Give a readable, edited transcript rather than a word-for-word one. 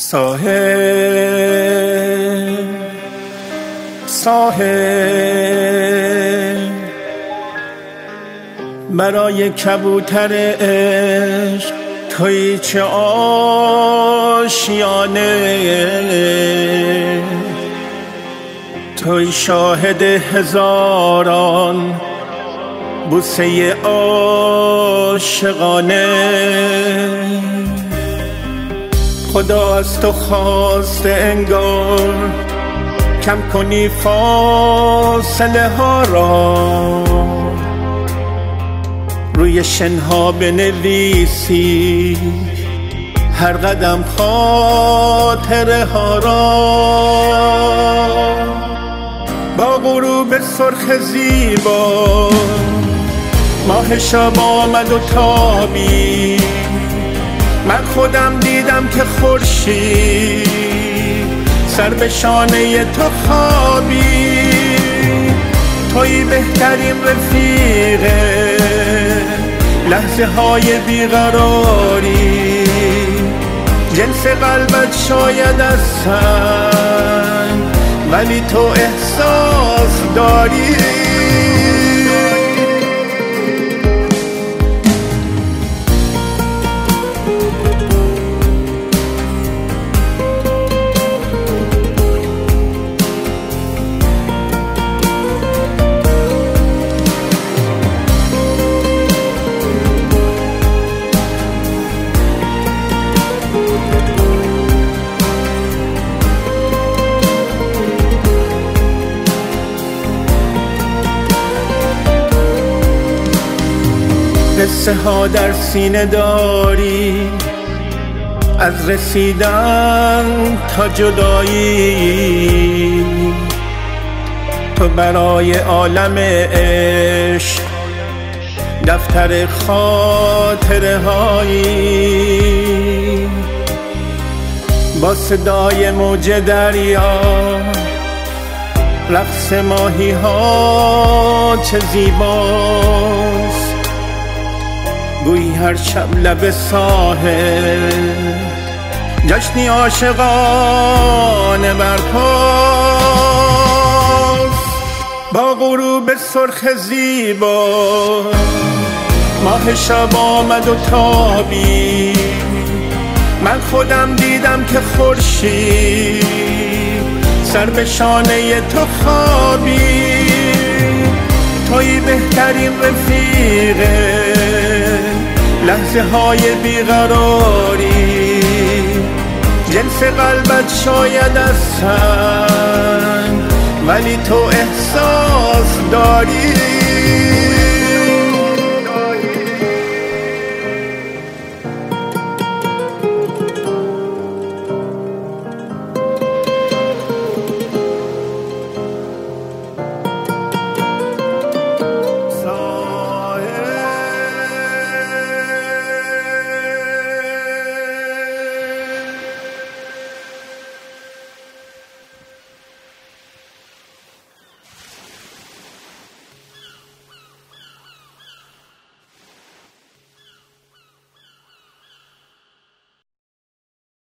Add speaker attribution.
Speaker 1: ساحل برای کبوتر عشق توی چه آشیانه، توی شاهد هزاران بوسه عاشقانه. خدا از تو خواسته انگار کم کنی فاصله ها را، روی شنها بنویسی هر قدم خاطره ها را. با غروب سرخ زیبا ماه شب آمد و تابی، من خودم دیدم که خورشید سر به شانه تو خوابی. توی بهترین رفیقه لحظه های بیقراری، جنس قلبت شاید از سنگ ولی تو احساس داری. قصه ها در سینه داری، از رسیدن تا جدایی، تو برای عالم عشق دفتر خاطره هایی. با صدای موج دریا رقص ماهی ها چه زیباست، گویی هر شب لب ساحل جشنی عاشقانه برپاست. با غروب سرخ زیبا ماه شب آمد و تابی، من خودم دیدم که خورشید سر به شانه تو خوابی. توی بهترین رفیقه لحظه های بیقراری، جنس قلبت شاید از سنگ ولی تو احساس داری.